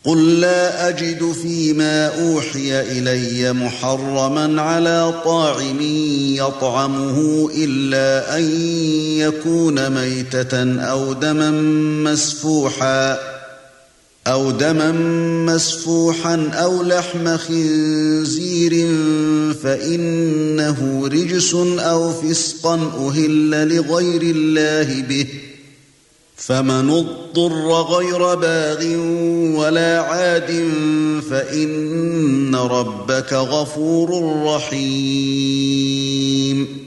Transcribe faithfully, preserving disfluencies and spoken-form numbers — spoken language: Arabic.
قُل لَّا أَجِدُ فِيمَا أُوحِيَ إِلَيَّ مُحَرَّمًا عَلَىٰ طَاعِمٍ يَطْعَمُهُ إِلَّا أَن يَكُونَ مَيْتَةً أَوْ دَمًا مَّسْفُوحًا أَوْ دَمًا مَّسْفُوحًا أَوْ لَحْمَ خِنزِيرٍ فَإِنَّهُ رِجْسٌ أَوْ فِسْقًا أُهِلَّ لِغَيْرِ اللَّهِ بِهِ ۚ فَمَنِ اضْطُرَّ غَيْرَ بَاغٍ وَلَا عَادٍ فَإِنَّ رَبَّكَ غَفُورٌ رَّحِيمٌ.